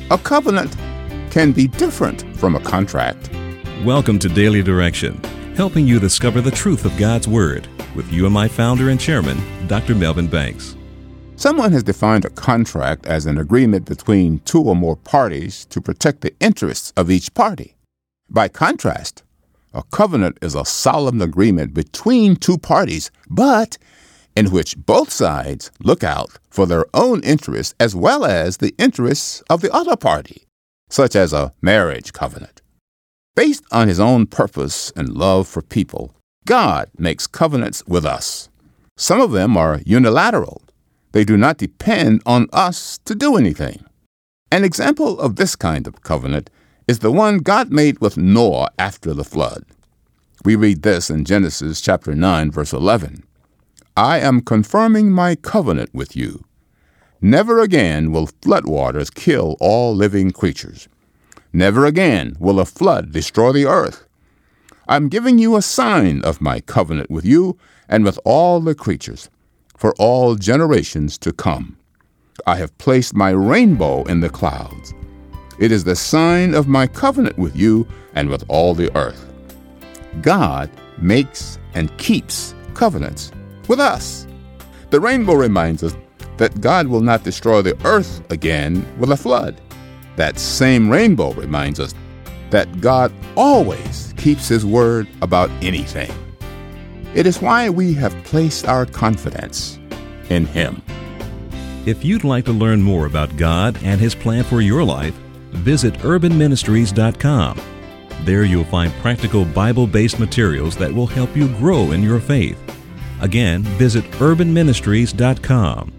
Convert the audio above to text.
A covenant can be different from a contract. Welcome to Daily Direction, helping you discover the truth of God's Word with UMI founder and chairman, Dr. Melvin Banks. Someone has defined a contract as an agreement between two or more parties to protect the interests of each party. By contrast, a covenant is a solemn agreement between two parties, but in which both sides look out for their own interests as well as the interests of the other party, such as a marriage covenant. Based on his own purpose and love for people, God makes covenants with us. Some of them are unilateral. They do not depend on us to do anything. An example of this kind of covenant is the one God made with Noah after the flood. We read this in Genesis chapter 9, verse 11. I am confirming my covenant with you. Never again will floodwaters kill all living creatures. Never again will a flood destroy the earth. I'm giving you a sign of my covenant with you and with all the creatures, for all generations to come. I have placed my rainbow in the clouds. It is the sign of my covenant with you and with all the earth. God makes and keeps covenants with us. The rainbow reminds us that God will not destroy the earth again with a flood. That same rainbow reminds us that God always keeps His word about anything. It is why we have placed our confidence in Him. If you'd like to learn more about God and His plan for your life, visit urbanministries.com. There you'll find practical Bible-based materials that will help you grow in your faith. Again, visit urbanministries.com.